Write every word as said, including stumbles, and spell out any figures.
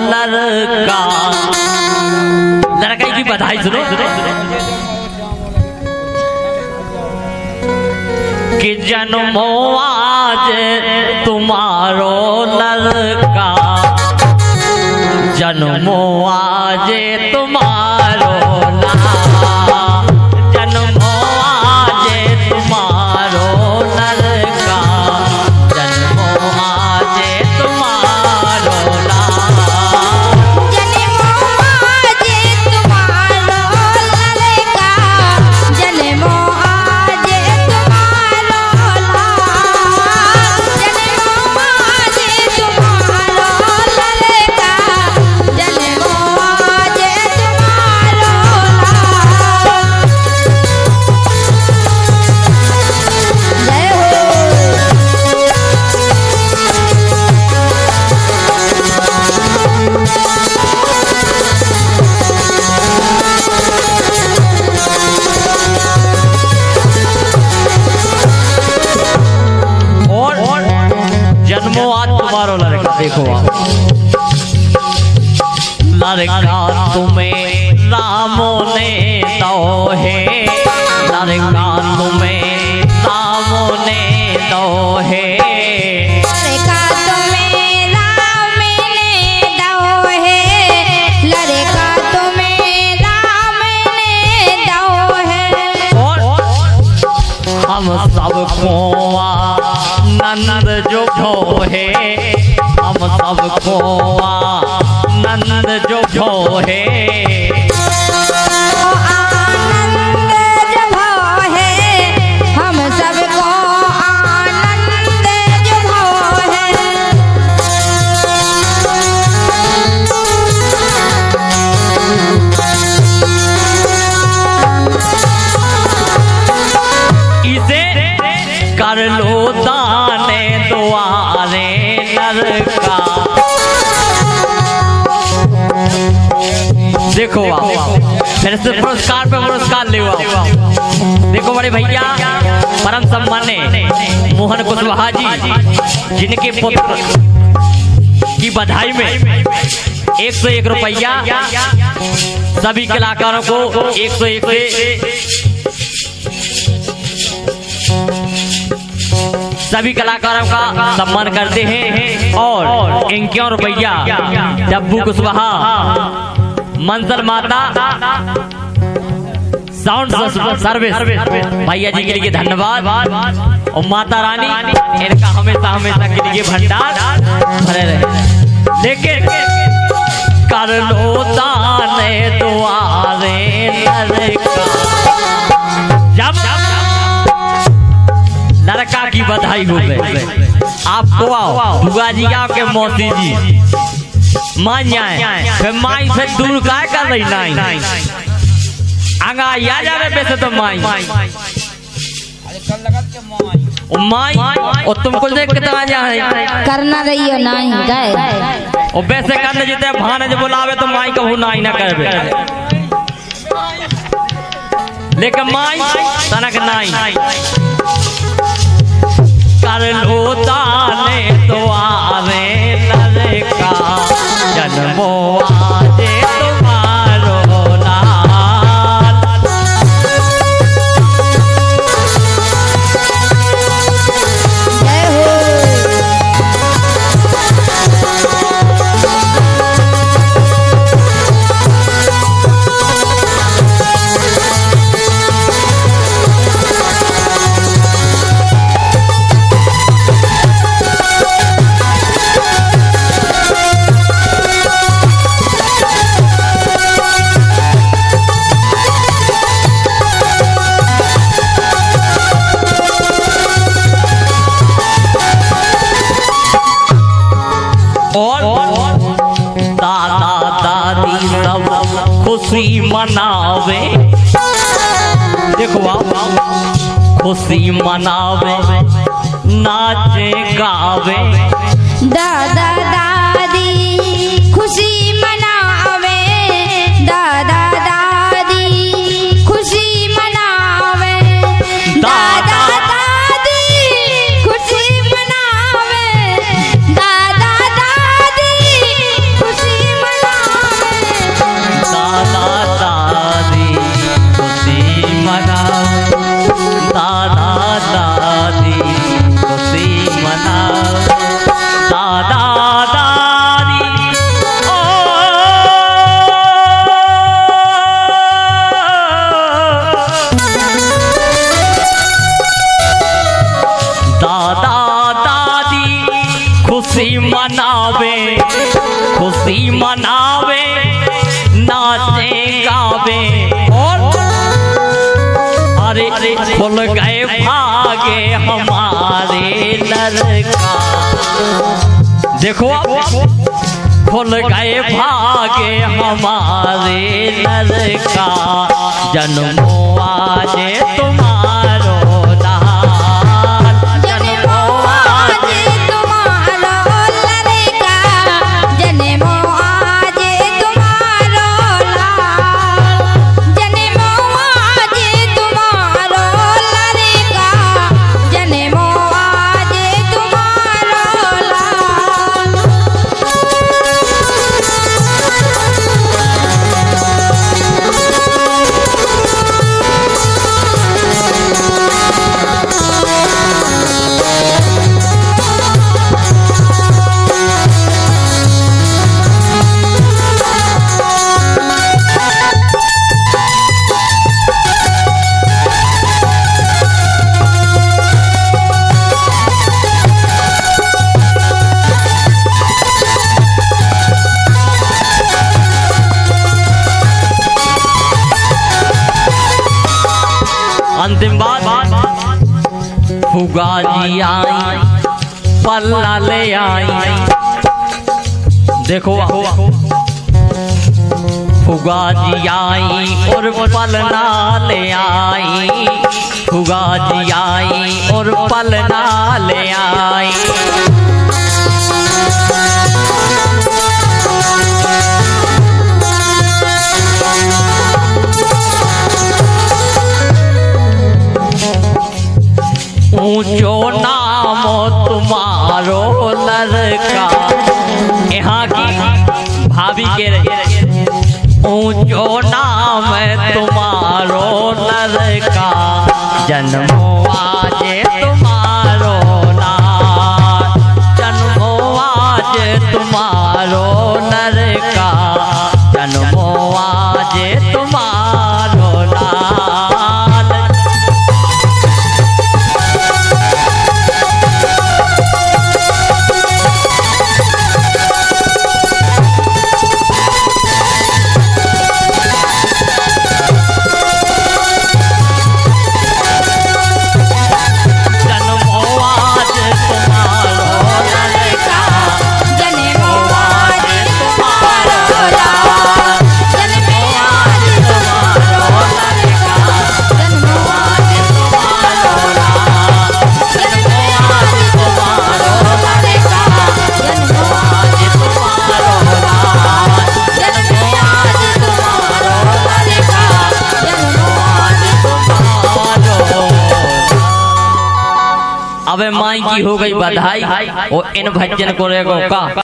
लड़का। लड़का की बधाई सुनो, कि जन्मो आज तुम्हारो लड़का, जन्मो आज तुम्हारो लड़का, जन्मो आज तुम्हारो लड़का, जन्मो आज तुम्हारो लड़का, जन्मो आज तुम्हारो लड़का, जन्मो आज तुम्हारो लाल, जन्मो आज तुम्हारो लड़का, जन्मो आज तुम्हारो लाल। जय और जन्मो आज तुम्हारो लड़का। देखो आप, लड़का तुम्हें रामो ने दो है, लड़का तुम्हें रामो ने दो है, लड़का तुम्हें राम ने दो है, लड़का तुम्हें राम ने दो है। और हम सबको नंद जो भो है, हम सबको नंद जो भो है, ओ आनंद जब है, हम सबको आनंद जब है। इसे कर लो दाने द्वारे लड़का। देखो आप, फिर से पुरस्कार पे पुरस्कार ले आओ। देखो बड़े भैया परम सम्मान्य मोहन कुशवाहा जी, जिनके पुत्र की बधाई में एक सौ एक रुपया सभी कलाकारों को एक सौ एक से सभी कलाकारों का सम्मान करते हैं। और इक्यावन रुपया डब्बू कुशवाहा मंसल माता साउंड सर्विस भैया जी के लिए धन्यवाद। और माता रानी इनका हमेशा हमेशा के लिए भंडार भरे रहे। लेकिन कर लो दाने द्वारे लड़का। जब लड़का की बधाई हो गई, आपको आओ बुआ जी आपके मौसी जी मान जाए, फिर माई से दूर काय कर रही नाई आगा या जावे वैसे तो माई माई और तुमको देख के तो आ जाए करना रही हो नहीं गए, और वैसे करने जीते भाने बुलावे तो माई कहू नाई ना करबे, लेकिन माई तनक नाई। कर लो दाने द्वारे लड़का, जन्मो आज तुम्हारो लाल। जय हो। खुशी मनावे, देखो आप खुशी मनावे नाचे गावे, दादा दादी खुशी मनावे, दादा दादी खुशी मनावे, दादा दादी खुशी मनावे, दादा दादी खुशी खुशी मनावे नाचे गावे और अरे खुल गए भागे हमारे लड़का। देखो खुल गए भागे हमारे लड़का जन्मो आज तुम्हारो लाल जन्मो आज तुम्हारो लड़का जन्मो आज तुम्हारो लाल जन्मो आज तुम्हारो लड़का जन्मो आज तुम्हारो लाल। अंतिम बात फुगा जी आई पल्ला ले आई। देखो फुगा जी आई और पलना ले आई फुगा जी आई और पलना ले आई। ऊंचो नाम तुम्हारो लड़का यहाँ की भाभी के रहे ऊंचो नाम तुम्हारो लड़का जन्मो आज तुम्हारो लाल जन्मो आज तुम्हारो लड़का जन्मो आज तुम्हारो लाल। अबे माई की हो गई बधाई और इन भजन को रेगो का